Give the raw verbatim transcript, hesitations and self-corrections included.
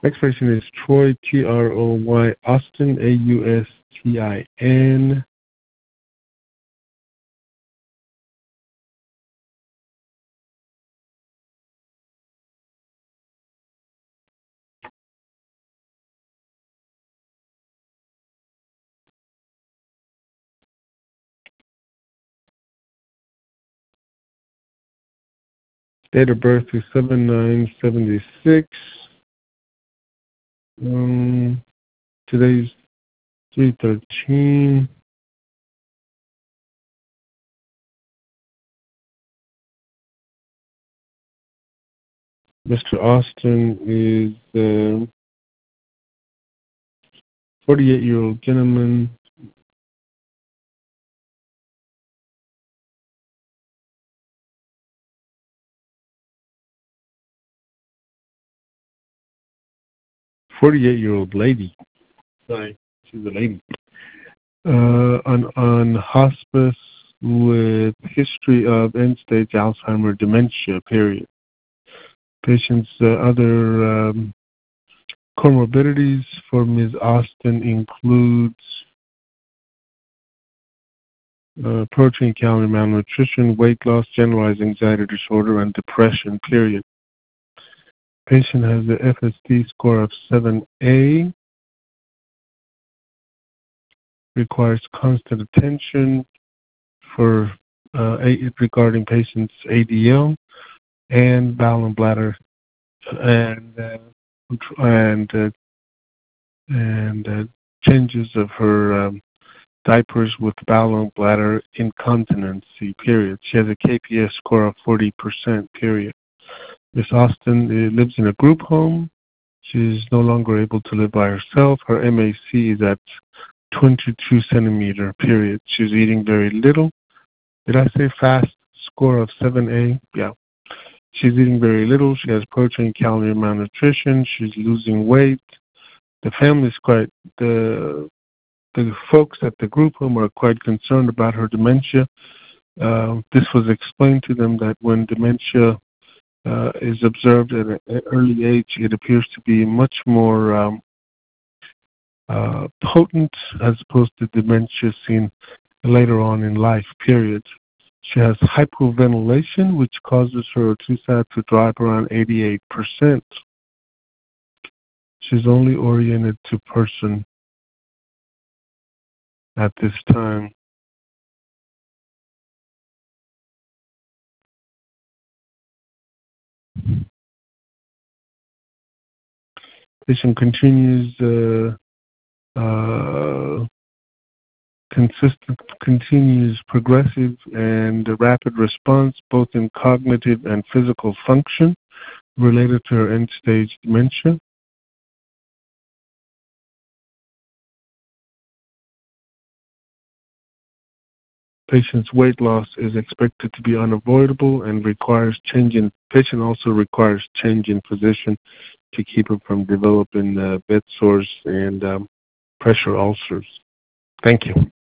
Next patient is Troy, T R O Y, Austin, A U S T I N. Date of birth is seven nine seventy-six. Um, today's three thirteen. Mister Austin is a forty-eight-year-old gentleman. forty-eight-year-old lady. Sorry, she's a lady. Uh, on, on hospice with history of end-stage Alzheimer dementia, period. Patient's uh, other um, comorbidities for Miz Austin includes uh, protein, calorie malnutrition, weight loss, generalized anxiety disorder, and depression, period. Patient has an F S D score of seven A, requires constant attention for uh, regarding patient's A D L and bowel and bladder and uh, and uh, and uh, changes of her um, diapers with bowel and bladder incontinency, period. She has a K P S score of forty percent, period. Miss Austin uh, lives in a group home. She's no longer able to live by herself. Her M A C is at twenty-two centimeter, period. She's eating very little. Did I say fast? Score of seven A? Yeah. She's eating very little. She has protein, calorie malnutrition. She's losing weight. The family's quite, the the folks at the group home are quite concerned about her dementia. Uh, this was explained to them that when dementia uh, is observed at an early age, it appears to be much more um, uh, potent as opposed to dementia seen later on in life, period. She has hypoventilation, which causes her T SAT to drop around eighty-eight percent. She's only oriented to person at this time. Patient continues uh, uh, consistent, continues progressive and rapid response, both in cognitive and physical function, related to her end-stage dementia. Patient's weight loss is expected to be unavoidable and requires change in, patient also requires change in position to keep him from developing uh, bed sores and um, pressure ulcers. Thank you.